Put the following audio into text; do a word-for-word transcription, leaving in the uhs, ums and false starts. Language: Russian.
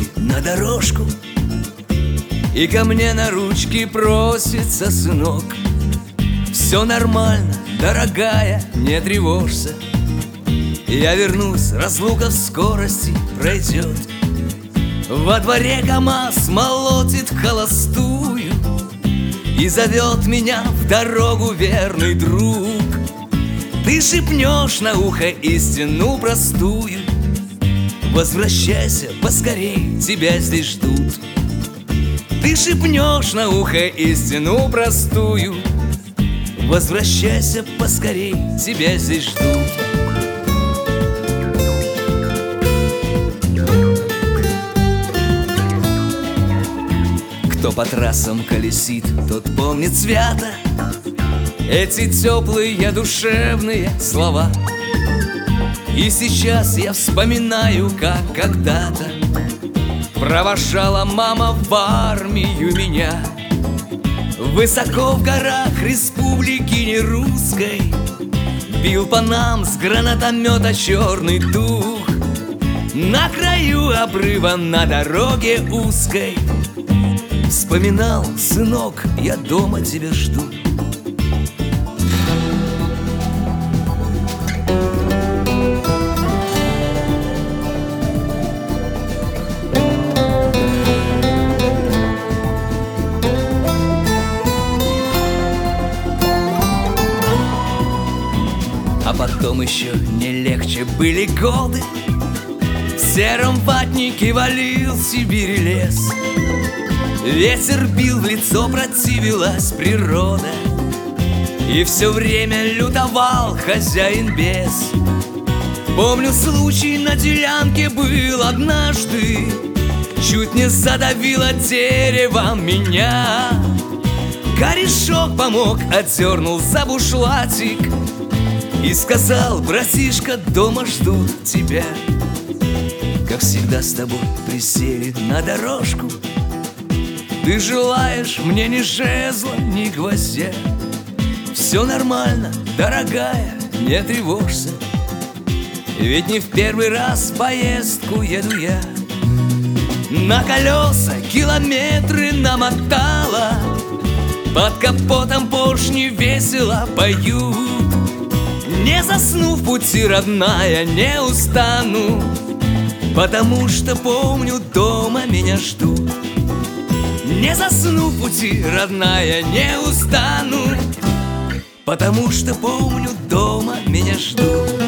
на дорожку, и ко мне на ручки просится сынок. Все нормально, дорогая, не тревожься, я вернусь, разлука в скорости пройдет. Во дворе КамАЗ молотит холостую и зовет меня в дорогу верный друг. Ты шепнешь на ухо истину простую: возвращайся поскорей, тебя здесь ждут. Ты шепнешь на ухо истину простую: возвращайся поскорей, тебя здесь ждут. Кто по трассам колесит, тот помнит свято эти теплые душевные слова. И сейчас я вспоминаю, как когда-то провожала мама в армию меня. Высоко в горах республики нерусской бил по нам с гранатомета черный дух. На краю обрыва на дороге узкой вспоминал: сынок, я дома тебя жду. А потом еще не легче были годы. В сером ватнике валил Сибирь лес. Ветер бил в лицо, противилась природа, и все время лютовал хозяин бес. Помню, случай на делянке был однажды, чуть не задавило деревом меня. Корешок помог, отдернул за бушлатик и сказал: братишка, дома ждут тебя. Как всегда с тобой присели на дорожку, ты желаешь мне ни жезла, ни гвоздя. Все нормально, дорогая, не тревожься, ведь не в первый раз в поездку еду я. На колеса километры намотала, под капотом поршни весело поют. Не засну в пути, родная, не устану, потому что помню, дома меня ждут. Не засну в пути, родная, не устану, потому что помню, дома меня ждут.